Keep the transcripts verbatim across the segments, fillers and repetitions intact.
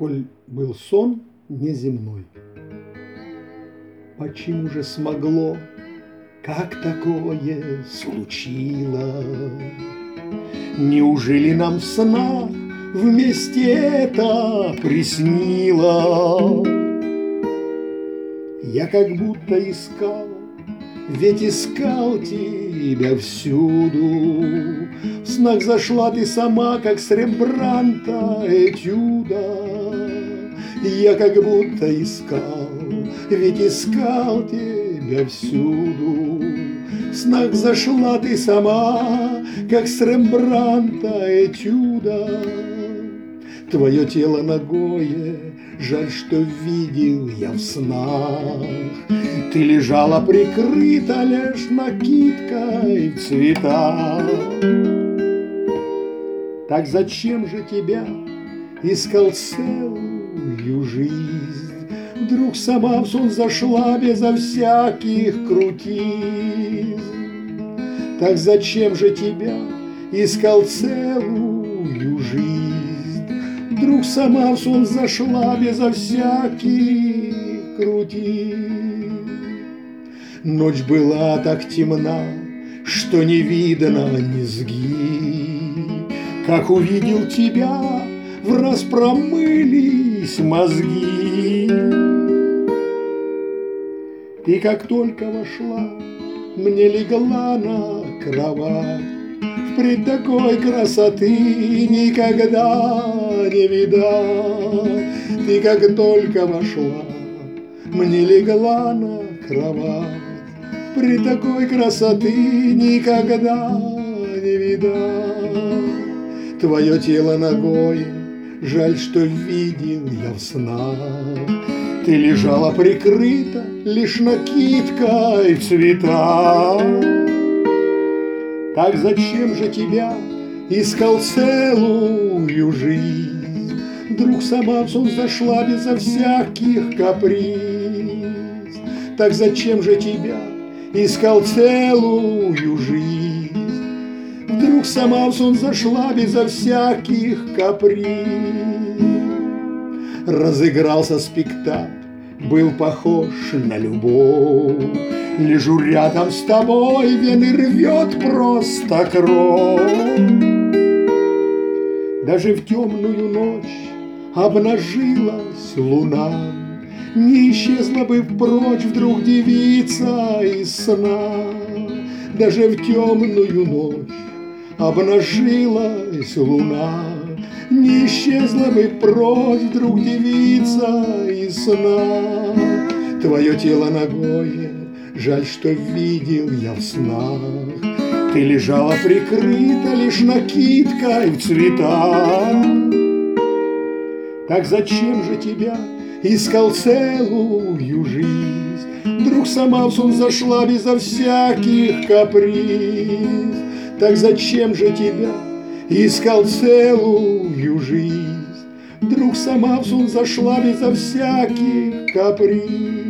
коль был сон неземной. Почему же смогло, как такое случилось? Неужели нам в снах вместе это приснилось? Я как будто искал, ведь искал тебя всюду. В снах зашла ты сама, как с Рембрандта этюда. Я как будто искал, ведь искал тебя всюду. В снах зашла ты сама, как с Рембрандта этюда. Твое тело нагое, жаль, что видел я в снах. Ты лежала прикрыта лишь накидкой в цветах. Так зачем же тебя искал целую жизнь? Вдруг сама в сон зашла безо всяких крутизн. Так зачем же тебя искал целую жизнь? Вдруг сама в сон зашла безо всяких крутизн. Ночь была так темна, что не видно низги. Как увидел тебя, враз промылись мозги. Ты как только вошла, мне легла на кровать. Впредь такой красоты никогда не видать. Ты как только вошла, мне легла на кровать. Впредь такой красоты никогда не видать. Твое тело ногой, жаль, что видел я в снах. Ты лежала прикрыта лишь накидкой в цветах. Так зачем же тебя искал целую жизнь? Вдруг сама в сон зашла безо всяких каприз. Так зачем же тебя искал целую жизнь? Вдруг сама в сон зашла безо всяких каприз. Разыгрался спектакль, был похож на любовь. Лежу рядом с тобой, вены рвет просто кровь. Даже в темную ночь обнажилась луна. Не исчезла бы прочь вдруг девица из сна. Даже в темную ночь обнажилась луна. Не исчезла бы прочь вдруг девица из сна. Твое тело нагое, жаль, что видел я в снах. Ты лежала прикрыта лишь накидкой в цветах. Так зачем же тебя искал целую жизнь? Вдруг сама в сон зашла безо всяких каприз. Так зачем же тебя искал целую жизнь? Вдруг сама в сон зашла безо всяких каприз.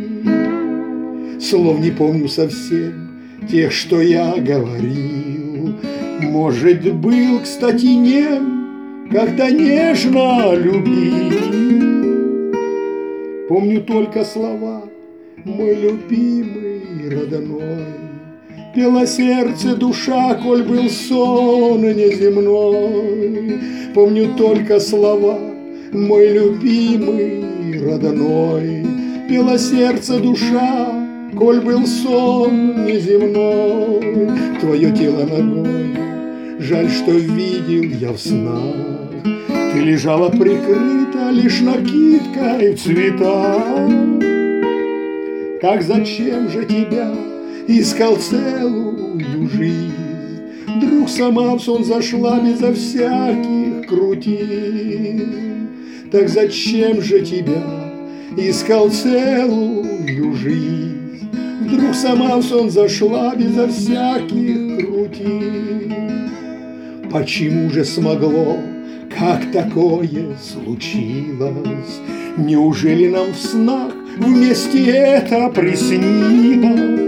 Слов не помню совсем тех, что я говорил. Может, был, кстати, нем, когда нежно любил. Помню только слова, мой любимый родной. Пела сердце душа, коль был сон неземной. Помню только слова, мой любимый родной. Пела сердце душа, коль был сон неземной. Твое тело ногой, жаль, что видел я в снах. Ты лежала прикрыта лишь накидкой в цветах. Так зачем же тебя искал целую жизнь? Вдруг сама в сон зашла безо всяких крутизн. Так зачем же тебя искал целую жизнь? Вдруг сама в сон зашла безо всяких крутизн. Почему же смогло, как такое случилось? Неужели нам в снах вместе это приснилось?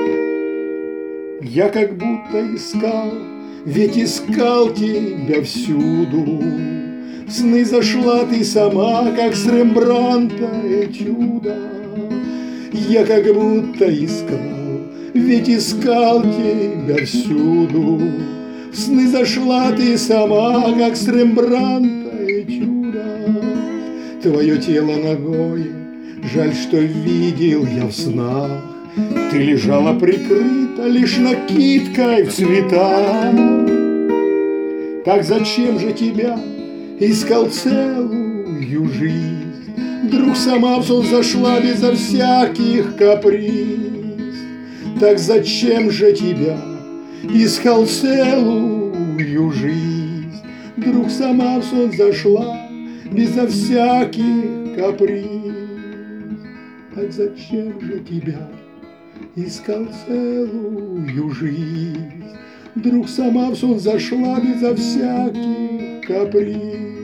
Я как будто искал, ведь искал тебя всюду. В сны зашла ты сама, как с Рембрандта этюда. Я как будто искал, ведь искал тебя всюду. В сны зашла ты сама, как с Рембрандта этюда. Твое тело ногое, жаль, что видел я в снах. Ты лежала прикрыта лишь накидкой в цветах. Так зачем же тебя искал целую жизнь? Вдруг сама в сон зашла безо всяких каприз. Так зачем же тебя искал целую жизнь? Вдруг сама в сон зашла безо всяких каприз. Так зачем же тебя искал целую жизнь? Вдруг сама в сон зашла безо всяких каприз.